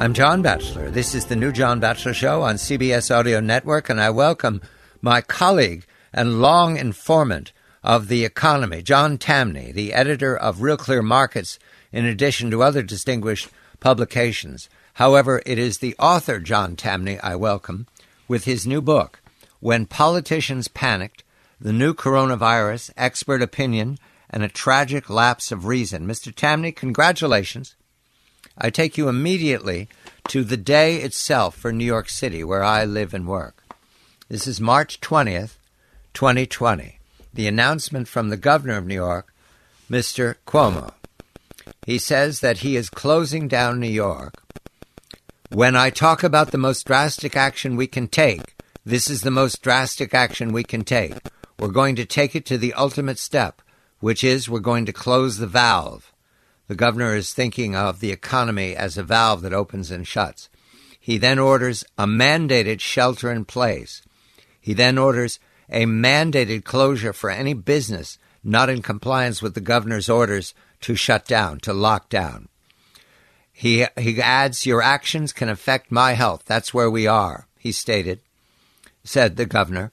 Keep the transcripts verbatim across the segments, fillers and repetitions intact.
I'm John Batchelor. This is the new John Batchelor Show on C B S Audio Network, and I welcome my colleague and long informant of the economy, John Tamny, the editor of Real Clear Markets, in addition to other distinguished publications. However, it is the author, John Tamny, I welcome, with his new book, When Politicians Panicked, The New Coronavirus, Expert Opinion, and a Tragic Lapse of Reason. Mister Tamny, congratulations. I take you immediately to the day itself for New York City, where I live and work. This is March twentieth, twenty twenty. The announcement from the governor of New York, Mister Cuomo. He says that he is closing down New York. When I talk about the most drastic action we can take, this is the most drastic action we can take. We're going to take it to the ultimate step, which is we're going to close the valve. The governor is thinking of the economy as a valve that opens and shuts. He then orders a mandated shelter in place. He then orders a mandated closure for any business not in compliance with the governor's orders to shut down, to lock down. He, he adds, your actions can affect my health. That's where we are, he stated, said the governor.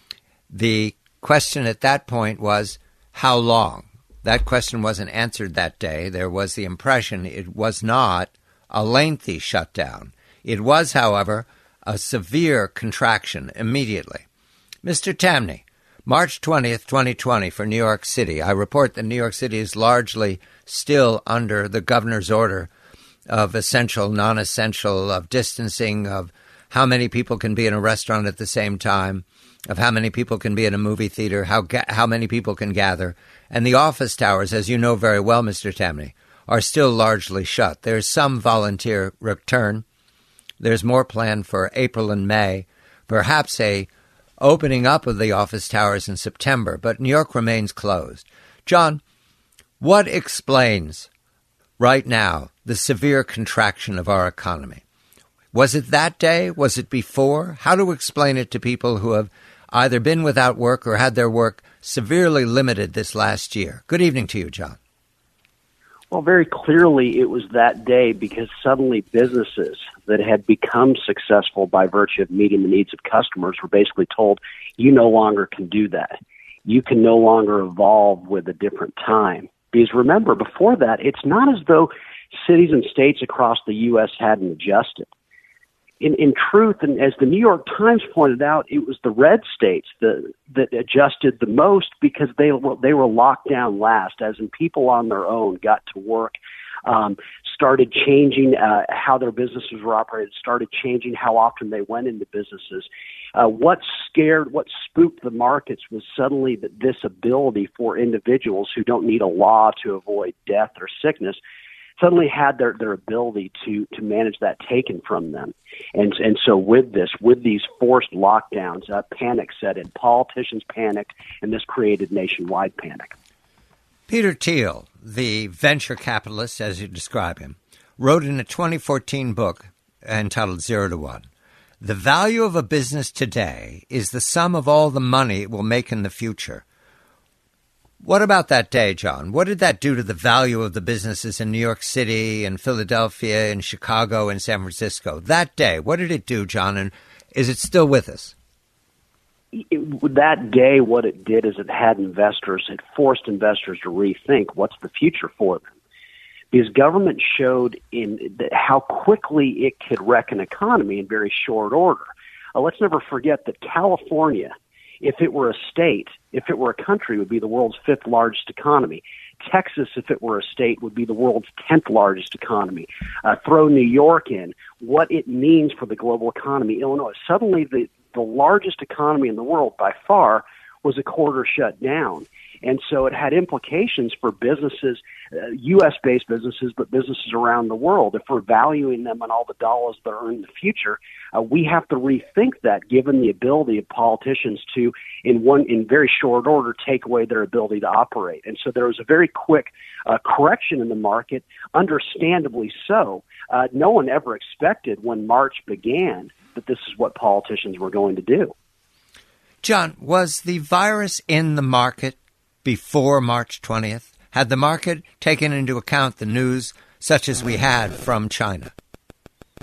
The question at that point was, how long? That question wasn't answered that day. There was the impression it was not a lengthy shutdown. It was, however, a severe contraction immediately. Mister Tamny, March twentieth, twenty twenty for New York City. I report that New York City is largely still under the governor's order of essential, non-essential, of distancing, of how many people can be in a restaurant at the same time, of how many people can be in a movie theater, how ga- how many people can gather. And the office towers, as you know very well, Mister Tamny, are still largely shut. There's some volunteer return. There's more planned for April and May, perhaps a opening up of the office towers in September, but New York remains closed. John, what explains right now the severe contraction of our economy? Was it that day? Was it before? How to explain it to people who have either been without work or had their work severely limited this last year? Good evening to you, John. Well, very clearly it was that day because suddenly businesses that had become successful by virtue of meeting the needs of customers were basically told, you no longer can do that. You can no longer evolve with a different time. Because remember, before that, it's not as though cities and states across the U S hadn't adjusted. In, in truth, and as the New York Times pointed out, it was the red states that, that adjusted the most because they, they were locked down last, as in people on their own got to work, um, started changing uh, how their businesses were operated, started changing how often they went into businesses. Uh, what scared, what spooked the markets was suddenly that this ability for individuals who don't need a law to avoid death or sickness suddenly had their, their ability to, to manage that taken from them. And and so with this, with these forced lockdowns, uh, panic set in. Politicians panicked, and this created nationwide panic. Peter Thiel, the venture capitalist, as you describe him, wrote in a twenty fourteen book entitled Zero to One, the value of a business today is the sum of all the money it will make in the future. What about that day, John? What did that do to the value of the businesses in New York City and Philadelphia and Chicago and San Francisco? That day, what did it do, John, and is it still with us? It, that day, what it did is it had investors, it forced investors to rethink what's the future for them. Because government showed in the, how quickly it could wreck an economy in very short order. Uh, let's never forget that California, if it were a state, if it were a country, would be the world's fifth largest economy. Texas, if it were a state, would be the world's tenth largest economy. Uh, throw New York in, what it means for the global economy. Illinois, suddenly the, the largest economy in the world by far was a quarter shut down. And so it had implications for businesses, uh, U S-based businesses, but businesses around the world. If we're valuing them on all the dollars that are in the future, uh, we have to rethink that given the ability of politicians to, in one in very short order, take away their ability to operate. And so there was a very quick uh, correction in the market, understandably so. Uh, no one ever expected when March began that this is what politicians were going to do. John, was the virus in the market before March twentieth? Had the market taken into account the news such as we had from China?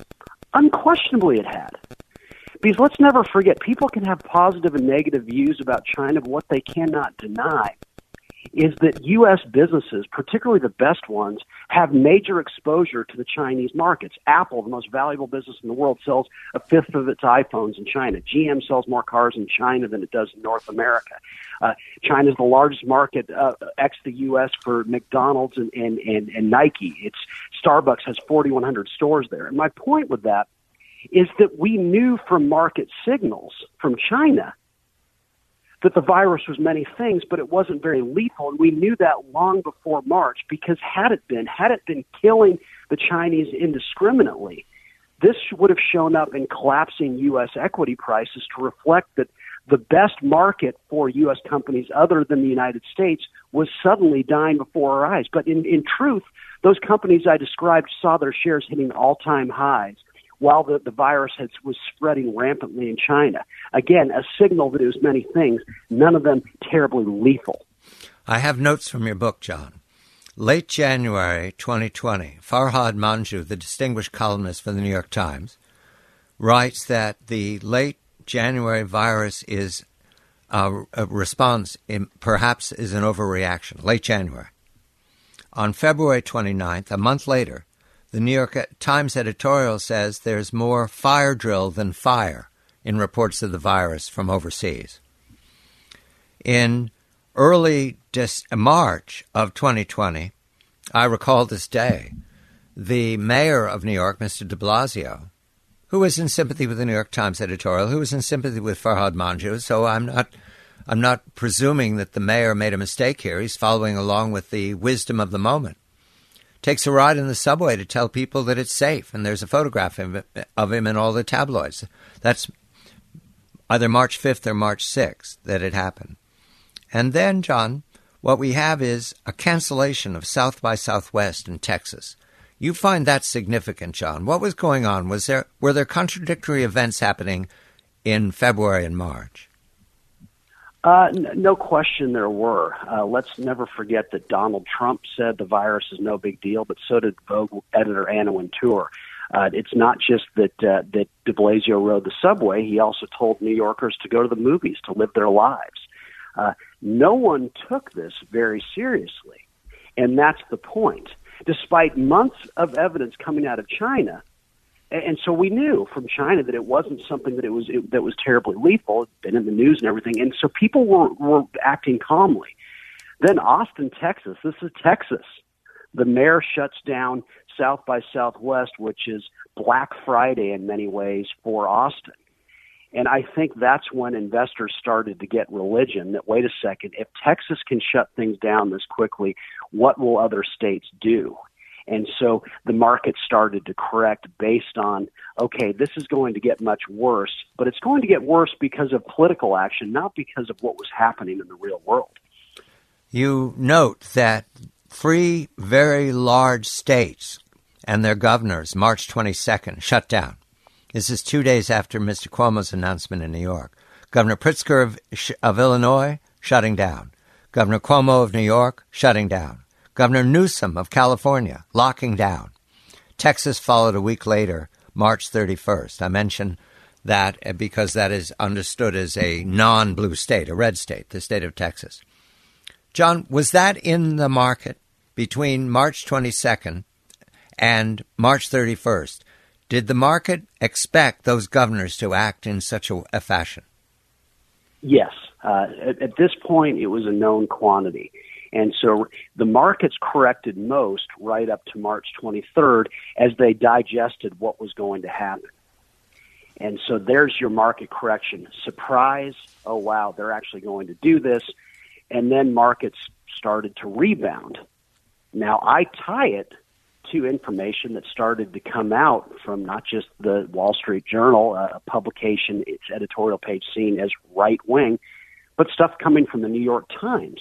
Unquestionably it had. Because let's never forget, people can have positive and negative views about China, but what they cannot deny is that U S businesses, particularly the best ones, have major exposure to the Chinese markets. Apple, the most valuable business in the world, sells a fifth of its iPhones in China. G M sells more cars in China than it does in North America. Uh, China is the largest market, uh, ex the U S, for McDonald's and, and, and, and Nike. It's Starbucks has forty-one hundred stores there. And my point with that is that we knew from market signals from China that the virus was many things, but it wasn't very lethal. And we knew that long before March, because had it been, had it been killing the Chinese indiscriminately, this would have shown up in collapsing U S equity prices to reflect that the best market for U S companies other than the United States was suddenly dying before our eyes. But in, in truth, those companies I described saw their shares hitting all-time highs while the, the virus has, was spreading rampantly in China. Again, a signal that it was many things, none of them terribly lethal. I have notes from your book, John. Late January twenty twenty, Farhad Manjoo, the distinguished columnist for the New York Times, writes that the late January virus is uh, a response, in, perhaps is an overreaction, late January. On February twenty-ninth, a month later, the New York Times editorial says there's more fire drill than fire in reports of the virus from overseas. In early dis- March of twenty twenty, I recall this day, the mayor of New York, Mister de Blasio, who was in sympathy with the New York Times editorial, who was in sympathy with Farhad Manjoo, so I'm not I'm not presuming that the mayor made a mistake here. He's following along with the wisdom of the moment. Takes a ride in the subway to tell people that it's safe, and there's a photograph of him in all the tabloids. That's either March fifth or March sixth that it happened. And then, John, what we have is a cancellation of South by Southwest in Texas. You find that significant, John. What was going on? Was there were there contradictory events happening in February and March? Uh, n- no question there were. Uh, let's never forget that Donald Trump said the virus is no big deal, but so did Vogue editor Anna Wintour. Uh, it's not just that uh, that de Blasio rode the subway. He also told New Yorkers to go to the movies, to live their lives. Uh, no one took this very seriously, and that's the point. Despite months of evidence coming out of China, and so we knew from China that it wasn't something that it was it, that was terribly lethal. It'd been in the news and everything, and so people were, were acting calmly. Then Austin, Texas. This is Texas. The mayor shuts down South by Southwest, which is Black Friday in many ways for Austin. And I think that's when investors started to get religion that, wait a second, if Texas can shut things down this quickly, what will other states do? And so the market started to correct based on, okay, this is going to get much worse, but it's going to get worse because of political action, not because of what was happening in the real world. You note that three very large states and their governors, March twenty-second, shut down. This is two days after Mister Cuomo's announcement in New York. Governor Pritzker of, of Illinois, shutting down. Governor Cuomo of New York, shutting down. Governor Newsom of California, locking down. Texas followed a week later, March thirty-first. I mention that because that is understood as a non-blue state, a red state, the state of Texas. John, was that in the market between March twenty-second and March thirty-first? Did the market expect those governors to act in such a, a fashion? Yes. Uh, at, at this point, it was a known quantity. And so the markets corrected most right up to March twenty-third as they digested what was going to happen. And so there's your market correction. Surprise, oh, wow, they're actually going to do this. And then markets started to rebound. Now, I tie it to information that started to come out from not just the Wall Street Journal, a publication, its editorial page seen as right-wing, but stuff coming from the New York Times.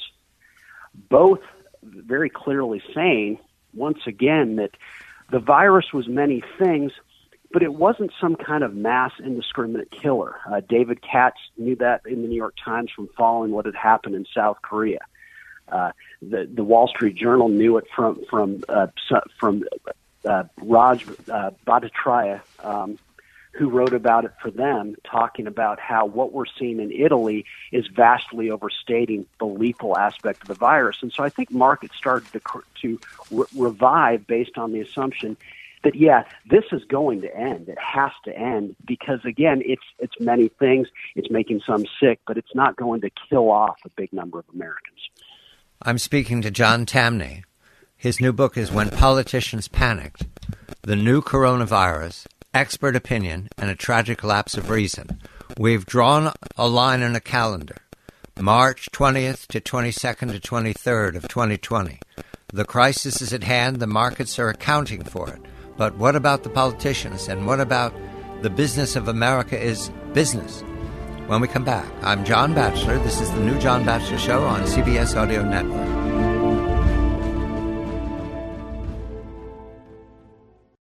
Both very clearly saying, once again, that the virus was many things, but it wasn't some kind of mass indiscriminate killer. Uh, David Katz knew that in the New York Times from following what had happened in South Korea. Uh, the, the Wall Street Journal knew it from from uh, from uh, Raj uh, Bhattacharya, um, who wrote about it for them, talking about how what we're seeing in Italy is vastly overstating the lethal aspect of the virus. And so I think markets started to, to re- revive based on the assumption that, yeah, this is going to end. It has to end because, again, it's it's many things. It's making some sick, but it's not going to kill off a big number of Americans. I'm speaking to John Tamny. His new book is When Politicians Panicked, The New Coronavirus, Expert Opinion, and a Tragic Lapse of Reason. We've drawn a line in a calendar, March twentieth to twenty-second to twenty-third of twenty twenty. The crisis is at hand. The markets are accounting for it. But what about the politicians? And what about the business of America is business? When we come back, I'm John Batchelor. This is the New John Batchelor Show on C B S Audio Network.